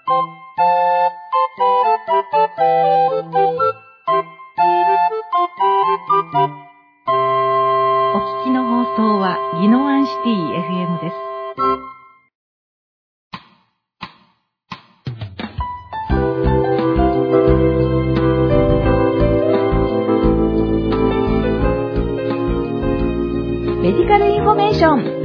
お聞きの放送は宜野湾シティ FM です。メディカルインフォメーション。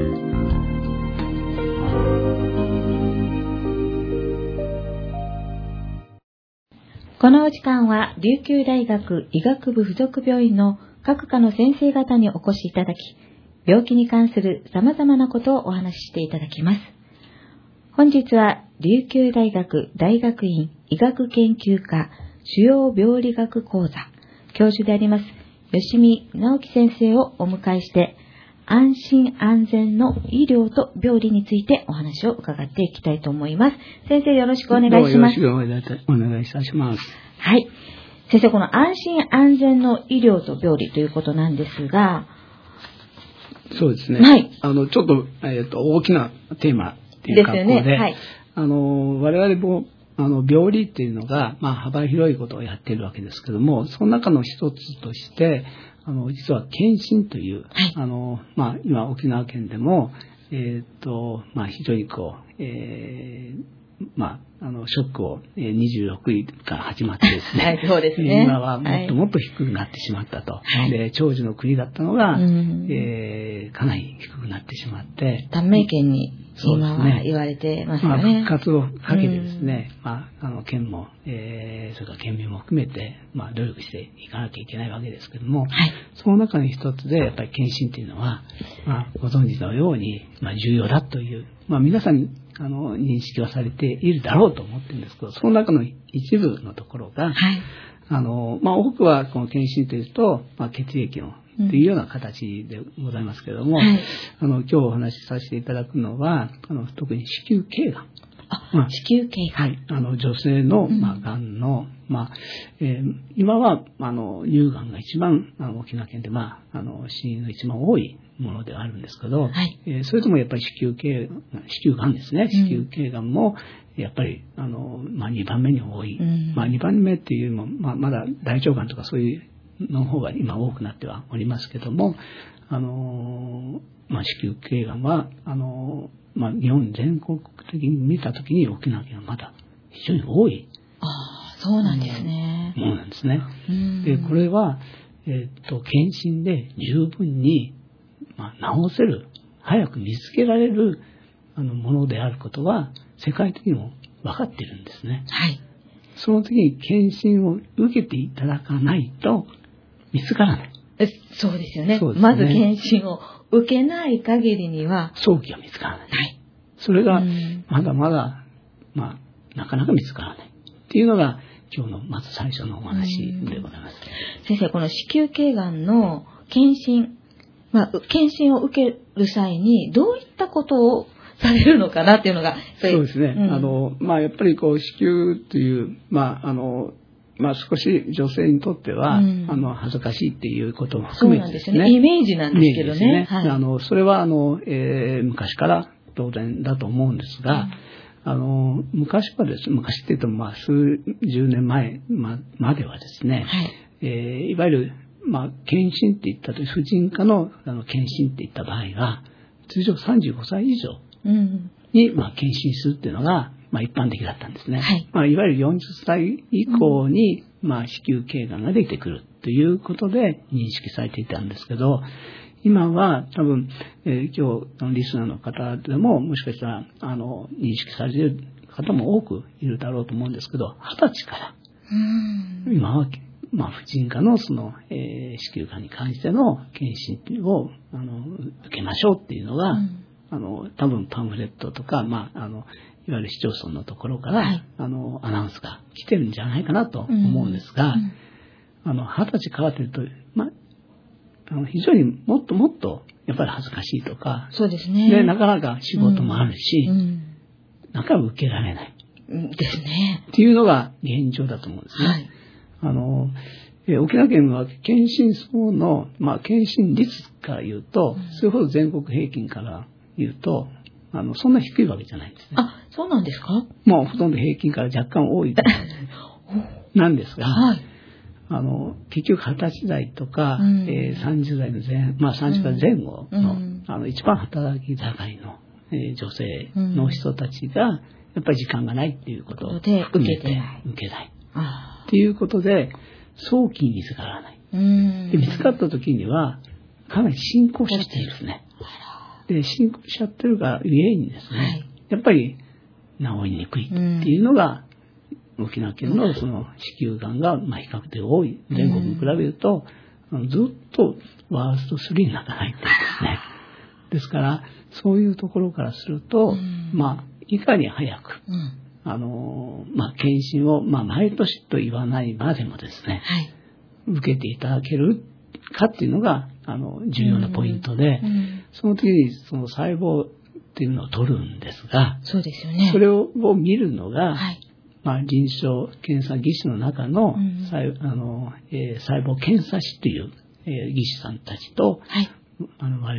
このお時間は琉球大学医学部附属病院の各科の先生方にお越しいただき、病気に関する様々なことをお話ししていただきます。本日は琉球大学大学院医学研究科主要病理学講座教授であります吉見直樹先生をお迎えして、安心安全の医療と病理についてお話を伺っていきたいと思います。先生、よろしくお願いします。 よろしくお願いいたします。 はい。先生、この安心安全の医療と病理ということなんですが、 そうですね。 はい。 ちょっと、大きなテーマっていう格好で、 ですよね。はい。 我々も、病理っていうのが、幅広いことをやっているわけですけども、その中の一つとして、実は検診という、はい、今沖縄県でも、非常にショックを26位から始まってですね、 はい、そうですね。 今はもっともっと低くなってしまったと。はい、で、長寿の国だったのが、かなり低くなってしまって。 短命県に今は言われてますよね。 復活をかけてですね、県も、それから県民も含めて、努力していかなきゃいけないわけですけども、はい、その中の一つで、やっぱり検診というのは、ご存知のように、重要だという、皆さん認識はされているだろうと思ってるんですけど、その中の一部のところが、はい、多くはこの検診というと、血液のというような形でございますけれども、はい、今日お話しさせていただくのは、特に子宮頸がん。 子宮頸がん。 はい。女性の、がんの、今は、乳がんが一番、沖縄県で、死因が一番多いものではあるんですけど、はい、それともやっぱり子宮がんですね。子宮頸がんも、やっぱり、2番目に多い。2番目っていうのも、まだ大腸がんとかそういうの方が今多くなってはおりますけども、子宮頸がんは、日本全国的に見たときに沖縄県はまだ非常に多い。 そうなんですね。 ものなんですね。で、これは、検診で十分に、治せる、早く見つけられる、ものであることは、世界的にも分かっているんですね。はい。その時に検診を受けていただかないと、見つからない。 そうですよね。まず検診を受けない限りには。 早期は見つからない。はい。それが、まだまだ、なかなか見つからない。っていうのが、今日のまず最初のお話でございます。 先生、この子宮頸がんの検診、検診を受ける際に、どういったことをされるのかなっていうのが。 そうですね。やっぱり子宮という、少し女性にとっては、恥ずかしいっていうことも含めてですね。 そうなんですよね。イメージなんですけどね。 はい、それは、昔から当然だと思うんですが、昔はですね、昔って言っても数十年前まではですね、はい、いわゆる、検診って言ったと、婦人科の検診って言った場合は、通常35歳以上に、検診するっていうのが、一般的だったんですね。はい。いわゆる40歳以降に、子宮頸がんができてくるということで認識されていたんですけど、今は多分、今日リスナーの方でももしかしたら認識されている方も多くいるだろうと思うんですけど、20歳から今は婦人科のその、子宮がんに関しての検診を受けましょうっていうのが、多分パンフレットとか、いわゆる市町村のところから、はい、アナウンスが来てるんじゃないかなと思うんですが、20歳からというと、非常にもっともっとやっぱり恥ずかしいとか、 そうですね。 で、なかなか仕事もあるし、なかなか受けられない。 ですね。 っていうのが現状だと思うんですね。はい。沖縄県は検診層の、検診率から言うと、それほど全国平均から言うと、 そんな低いわけじゃないんですね。 あ、そうなんですか？ もうほとんど平均から若干多いなんですが、 はい。 結局20歳代とか、30代の30代前後の、一番働き盛りの、女性の人たちが、やっぱり時間がないっていうことを含めて受けない。っていうことで、早期に見つからない。で見つかった時には、かなり進行しちゃってるんですね。で、進行しちゃってるがゆえにですね、やっぱり治りにくいっていうのが、沖縄県のその子宮がんが比較的多い。全国に比べると、ずっとワースト3にならないっていうんですね。ですから、そういうところからすると、いかに早く、検診を、毎年と言わないまでもですね、受けていただけるかっていうのが、重要なポイントで、その時にその細胞っていうのを取るんですが、 そうですよね。 それを見るのが、臨床検査技師の中の、細胞検査士という、技師さんたちと、我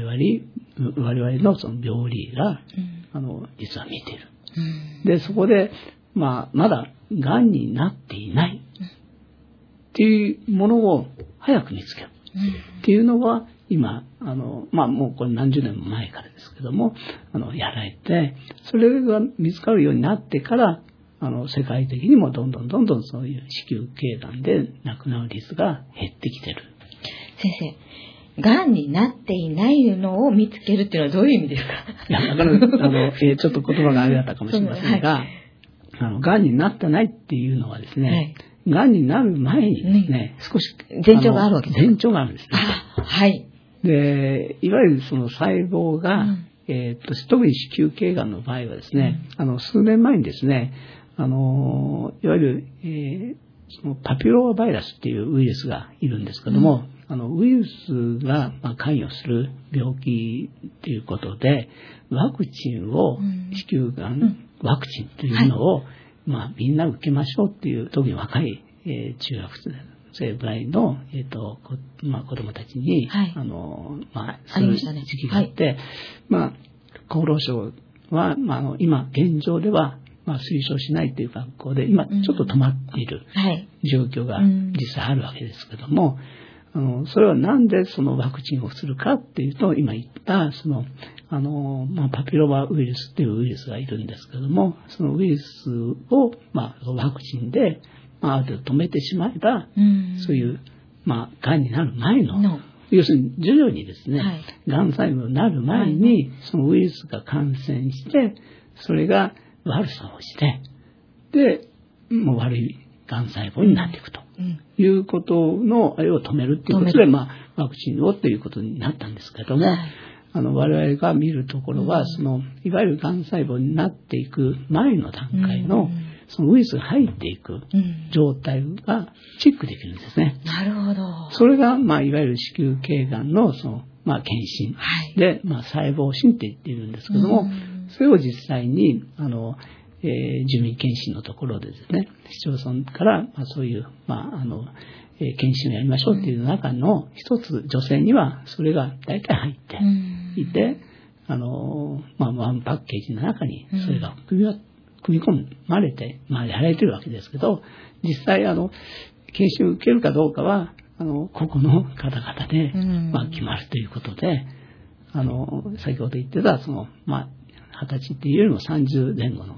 々のその病理が、実は見ている。で、そこで、まだ癌になっていないっていうものを早く見つけるっていうのは、今、もうこれ何十年も前からですけども、やられて、それが見つかるようになってから、世界的にもどんどんそういう子宮頸がんで亡くなる率が減ってきてる。 先生、がんになっていないのを見つけるっていうのはどういう意味ですか？ いや、だからちょっと言葉があれだったかもしれませんが、がんになってないっていうのはですね、がんになる前にですね、少し前兆があるわけですか？ 前兆があるんですね。 はい。 で、いわゆるその細胞が、特に子宮頸がんの場合はですね、数年前にですね、いわゆる、そのパピローマバイラスっていうウイルスがいるんですけども、ウイルスが関与する病気ということで、ワクチンを、子宮がんワクチンというのを、みんな受けましょうっていう、特に若い、中学生ぐらいの、子供たちに、する時期があって、厚労省は、今、現状では、推奨しないという学校で、今、ちょっと止まっている状況が実際あるわけですけども、それはなんでそのワクチンをするかっていうと、今言った、その、パピロマウイルスっていうウイルスがいるんですけども、そのウイルスを、ワクチンで、ある程度止めてしまえば、そういう、癌になる前の、要するに徐々にですね、癌細胞になる前に、そのウイルスが感染して、それが悪さをして、で、もう悪い癌細胞になっていくということの、あれを止めるっていうことで、ワクチンをということになったんですけども、我々が見るところは、その、いわゆる癌細胞になっていく前の段階の、そのウイルスが入っていく状態がチェックできるんですね。 なるほど。 それが、いわゆる子宮頸がんの、その、検診で、細胞診って言っているんですけども、それを実際に、住民検診のところでですね、市町村から、そういう、検診をやりましょうっていう中の一つ、女性にはそれが大体入っていて、ワンパッケージの中にそれが組み込まれて、やられてるわけですけど、実際、検診を受けるかどうかは、個々の方々で、決まるということで、先ほど言ってた、その、20歳っていうよりも30前後の、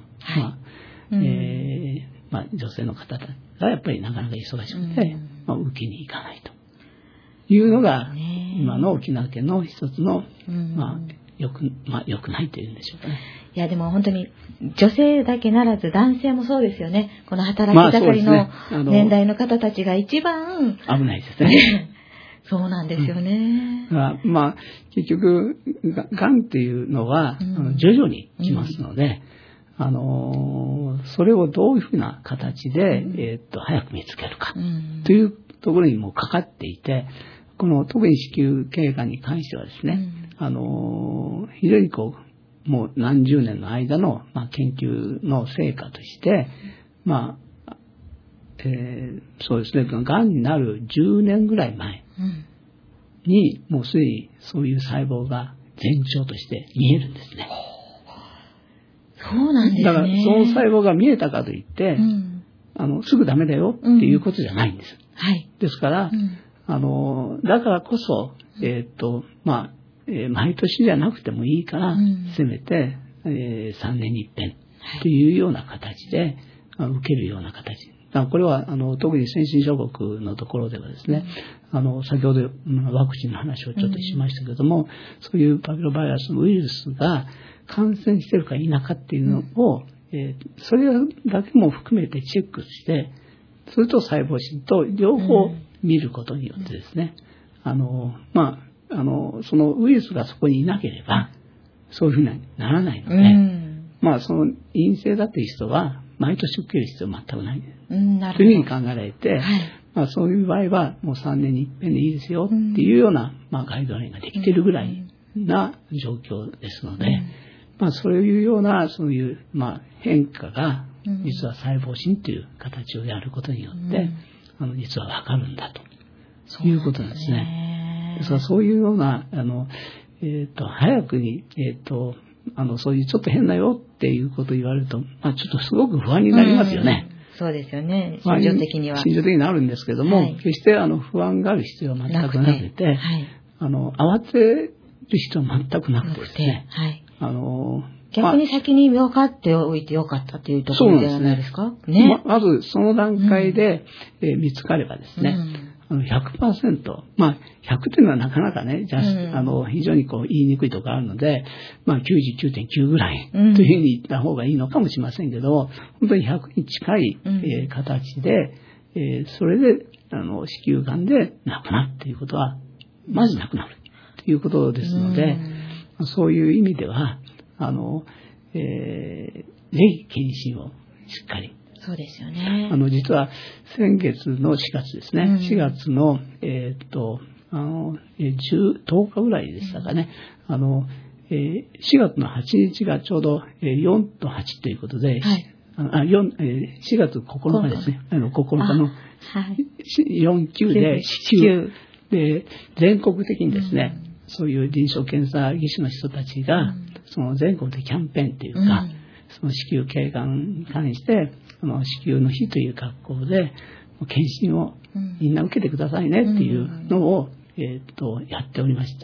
女性の方がやっぱりなかなか忙しくて、受けに行かないというのが、今の沖縄県の一つの、良くないというんでしょうかね。 いや、でも本当に女性だけならず男性もそうですよね。この働き盛りの年代の方たちが一番、 危ないですね。 そうなんですよね。 結局、がんっていうのは、徐々に来ますので、それをどういうふうな形で、早く見つけるか、というところにもかかっていて、この特に子宮頸がんに関してはですね、非常にもう何十年の間の、研究の成果として、そうですね、がんになる10年ぐらい前に、もうすでにそういう細胞が前兆として見えるんですね。 そうなんですね。 だからその細胞が見えたかといって、すぐダメだよっていうことじゃないんです。 はい。 ですから、だからこそ、毎年じゃなくてもいいから、せめて、3年に一遍というような形で、受けるような形。これは特に先進諸国のところではですね、先ほどワクチンの話をちょっとしましたけれども、そういうパピロバイラスのウイルスが感染しているか否かっていうのを、それだけも含めてチェックして、それと細胞診と両方見ることによってですね、そのウイルスがそこにいなければ、そういうふうにならないので、その陰性だっていう人は、毎年受ける必要は全くない。というふうに考えられて、そういう場合はもう3年に一遍でいいですよっていうような、ガイドラインができているぐらいな状況ですので、そういうような、そういう、変化が、実は細胞診という形をやることによって、実はわかるんだということなんですね。ですからそういうような、早くに、そういうちょっと変だよっていうことを言われると、ちょっとすごく不安になりますよね。 そうですよね。心情的には。 心情的になるんですけども、決して不安がある必要は全くなくて、慌てる必要は全くなくてですね。 逆に先に分かっておいてよかったというところではないですか？ ね。まずその段階で見つかればですね、100%、100というのはなかなかね、非常に言いにくいところがあるので、99.9 ぐらいというふうに言った方がいいのかもしれませんけど、本当に100に近い形で、それで子宮がんで亡くなるということは、まず亡くなるということですので、そういう意味では、ぜひ検診をしっかり。 そうですよね。 実は先月の4月ですね、4月の、10日ぐらいでしたかね、4月の8日がちょうど4と8ということで、4月9日ですね、9日の4、9で子宮で、全国的にですね、そういう臨床検査技師の人たちが、その全国でキャンペーンというか、その子宮頸がんに関して、子宮の日という格好で、検診をみんな受けてくださいねっていうのを、やっておりまして、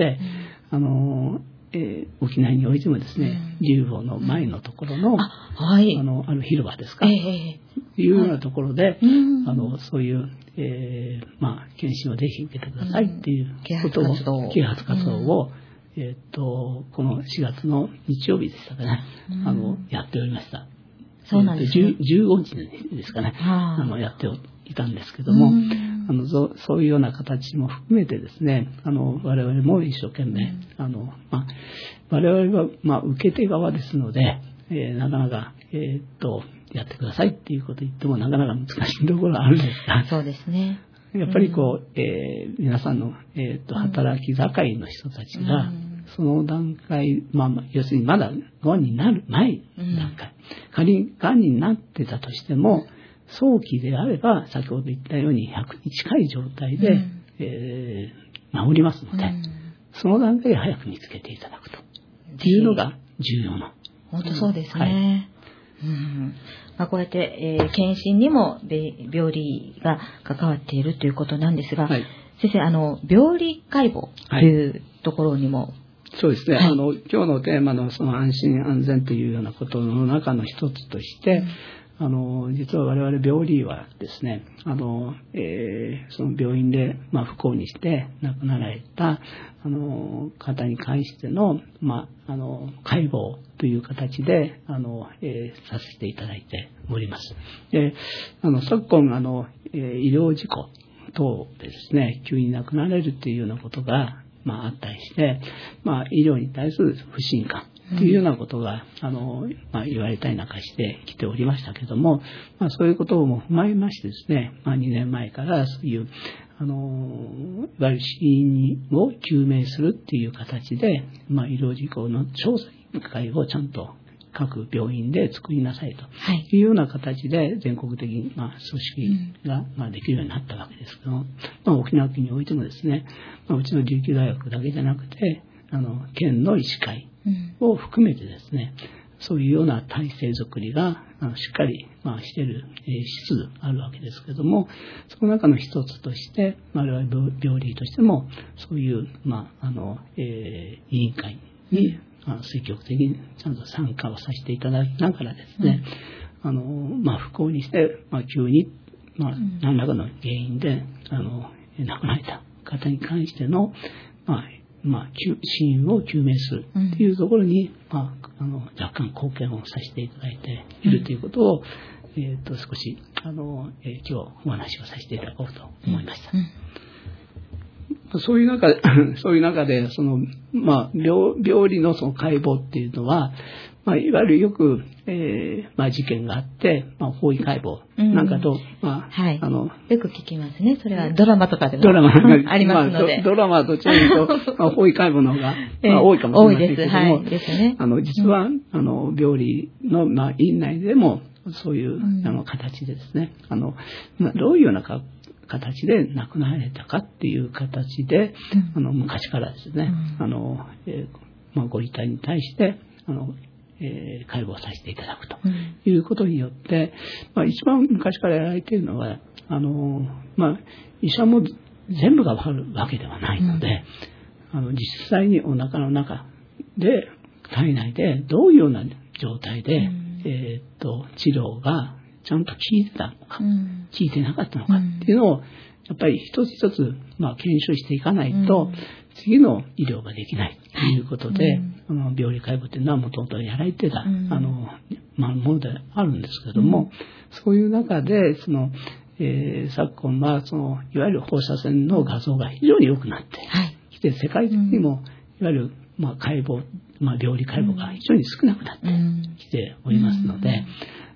沖縄においてもですね、竜房の前のところの、ある広場ですか、いうようなところで、そういう、検診をぜひ受けてくださいっていうことを、啓発活動を、この4月の日曜日でしたかね、やっておりました。 そうなんですね。 15日ですかね、やっていたんですけども、そういうような形も含めてですね、我々も一生懸命、我々は、受け手側ですので、なかなか、やってくださいっていうことを言ってもなかなか難しいところがあるんですが、 そうですね。 やっぱり皆さんの、働き盛りの人たちが、その段階、要するにまだがんになる前段階、仮にがんになってたとしても、早期であれば、先ほど言ったように100に近い状態で、治りますので、その段階で早く見つけていただくというのが重要な。 本当そうですね。こうやって、検診にも病理が関わっているということなんですが、先生、病理解剖というところにも、 そうですね、今日のテーマのその安心安全というようなことの中の一つとして、実は我々病理はですね、その病院で、不幸にして亡くなられた方に関しての、解剖という形でさせていただいております。で、昨今医療事故等でですね、急に亡くなられるというようなことがあったりして、医療に対する不信感というようなことが、言われたりなんかしてきておりましたけども、そういうことも踏まえましてですね、2年前からそういう、いわゆる死因を究明するっていう形で、医療事故の調査委員会をちゃんと各病院で作りなさいというような形で全国的に組織ができるようになったわけですけど、沖縄県においてもですね、うちの琉球大学だけじゃなくて県の医師会を含めてですね、 そういうような体制づくりがしっかりしている質あるわけですけれども、その中の一つとして我々病理としてもそういう委員会に積極的にちゃんと参加をさせていただきながらですね、不幸にして急に何らかの原因で亡くなられた方に関しての死因を究明するというところに、若干貢献をさせていただいているということを、少し今日お話をさせていただこうと思いました。そういう中で病理のその解剖っていうのは、いわゆるよく、事件があって、法医解剖なんかと、 はい。よく聞きますね。それはドラマとかでもありますので。 ドラマと違うと、法医解剖の方が、多いかもしれませんけども、 多いです。はい。ですね。 実は、病理の、院内でも、そういう、形でですね、どういうような形で亡くなられたかっていう形で、昔からですね、ご遺体に対して、解剖させていただくということによって、一番昔からやられているのは、医者も全部がわかるわけではないので、実際にお腹の中で、体内でどういうような状態で、治療がちゃんと効いてたのか、効いてなかったのかっていうのを、やっぱり一つ一つ、検証していかないと、次の医療ができないということで、病理解剖というのはもともとやられてた、ものであるんですけれども、そういう中で、昨今はいわゆる放射線の画像が非常に良くなってきて、世界的にも、いわゆる、解剖、病理解剖が非常に少なくなってきておりますので、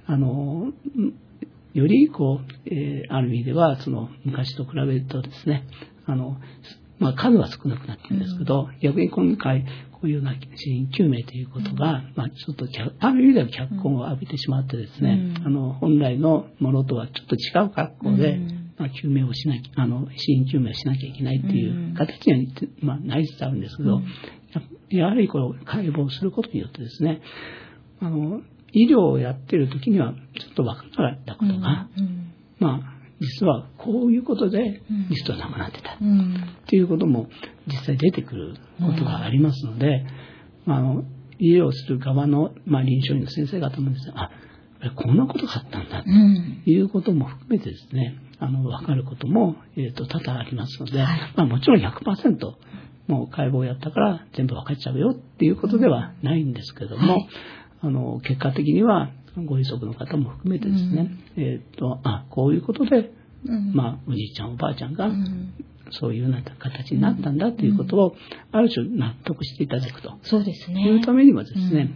よりある意味では昔と比べるとですね、数は少なくなってるんですけど、逆に今回こういうような死因究明ということが、ちょっとある意味では脚光を浴びてしまってですね、本来のものとはちょっと違う格好で、究明をしなきゃ、死因究明をしなきゃいけないっていう形には、なりつつあるんですけど、やはり解剖することによってですね、医療をやっている時にはちょっと分からなかったことが、実はこういうことで実は亡くなってたっていうことも実際出てくることがありますので、医療する側の、臨床医の先生方もですね、こんなことがあったんだということも含めてですね、分かることも、多々ありますので、もちろん 100% もう解剖をやったから全部分かっちゃうよっていうことではないんですけども、結果的にはご遺族の方も含めてですね、こういうことで、おじいちゃんおばあちゃんがそういうような形になったんだということを、ある種納得していただくと。 そうですね。 いうためにはですね、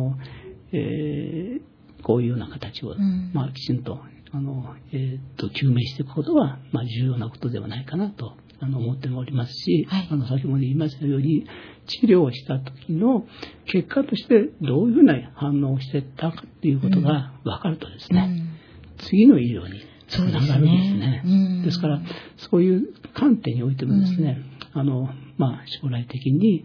こういうような形を、きちんと、究明していくことは、重要なことではないかなと思っておりますし、先ほど言いましたように、治療をした時の結果としてどういうふうな反応をしていったかということが分かるとですね、次の医療につながるんですね。ですから、そういう観点においてもですね、将来的に、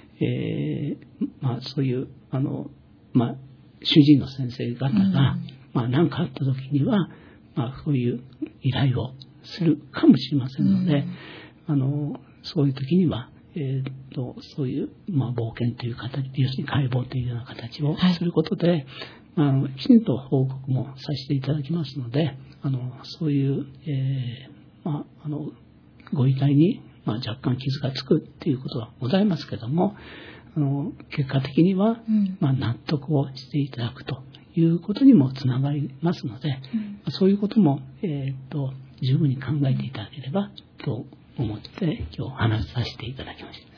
そういう、主治医の先生方が、何かあった時には、そういう依頼をするかもしれませんので、そういう時には、そういう、冒険という形、要するに解剖というような形をすることで、きちんと報告もさせていただきますので、そういう、ご遺体に、若干傷がつくっていうことはございますけども、結果的には、納得をしていただくということにもつながりますので、そういうことも、十分に考えていただければと思って今日話させていただきました。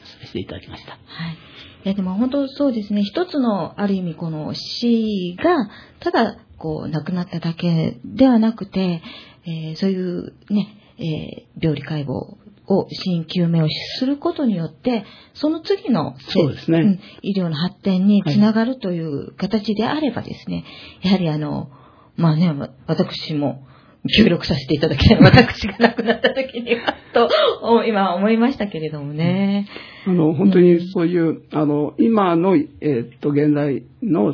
はい。いやでも本当そうですね。一つのある意味この死がただ亡くなっただけではなくて、そういうね、病理解剖を死因究明をすることによってその次のそうですね、 医療の発展につながるという形であればですね、やはり私も協力させていただきたい。私が亡くなった時にはと今思いましたけれどもね。 本当にそういう、今の、現在の、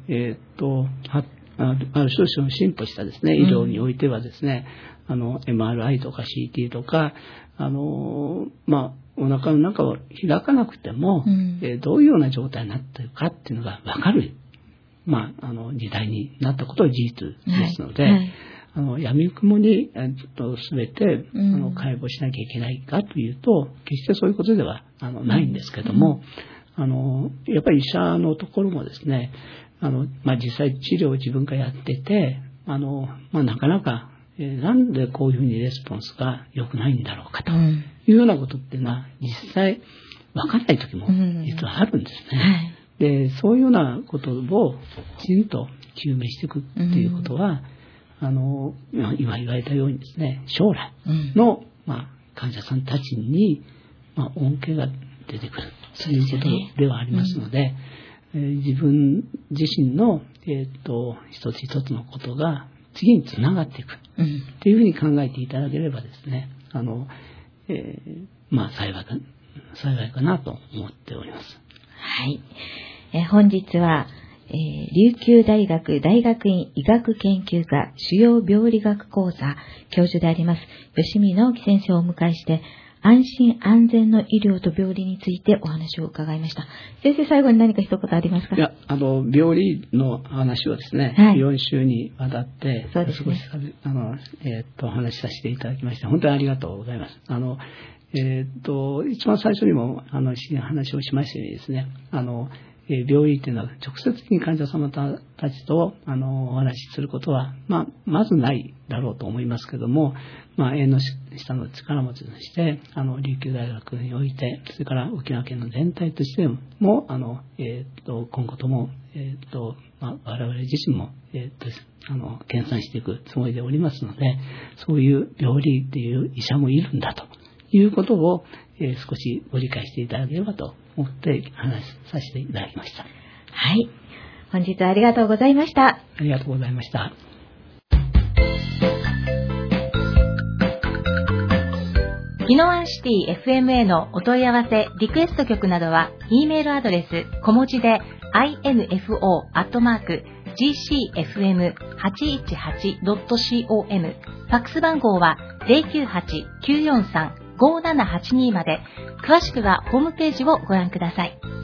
ある種その進歩したですね、医療においてはですね、MRI とか CT とか、お腹の中を開かなくても、どういうような状態になっているかっていうのがわかる、時代になったことは事実ですので、闇雲に、すべて、解剖しなきゃいけないかというと、決してそういうことでは、ないんですけども、やっぱり医者のところもですね、実際治療を自分がやってて、なかなか、なんでこういうふうにレスポンスが良くないんだろうかというようなことっていうのは、実際分からない時も実はあるんですね。で、そういうようなことをきちんと究明していくっていうことは、今言われたようにですね、将来の、患者さんたちに、恩恵が出てくるということではありますので、自分自身の、一つ一つのことが次につながっていくっていうふうに考えていただければですね、幸いかなと思っております。 はい。本日は、琉球大学大学院医学研究科主要病理学講座教授であります吉見直樹先生をお迎えして、安心安全の医療と病理についてお話を伺いました。先生、最後に何か一言ありますか？ いや、病理の話をですね、4週にわたって、少しお話しさせていただきまして、本当にありがとうございます。一番最初にも話をしましたようにですね、病理というのは直接的に患者様たちとお話しすることは、まずないだろうと思いますけども、縁の下の力持ちとして、琉球大学において、それから沖縄県の全体としても、今後とも、我々自身も、研鑽していくつもりでおりますので、そういう病理という医者もいるんだということを、少しご理解していただければと思って話させていただきました。 はい。本日はありがとうございました。 ありがとうございました。 宜野湾シティ FM へのお問い合わせ、リクエスト曲などは、E メールアドレス小文字で info@gcfm818.com、 ファックス番号は 098-943-5782 まで。詳しくはホームページをご覧ください。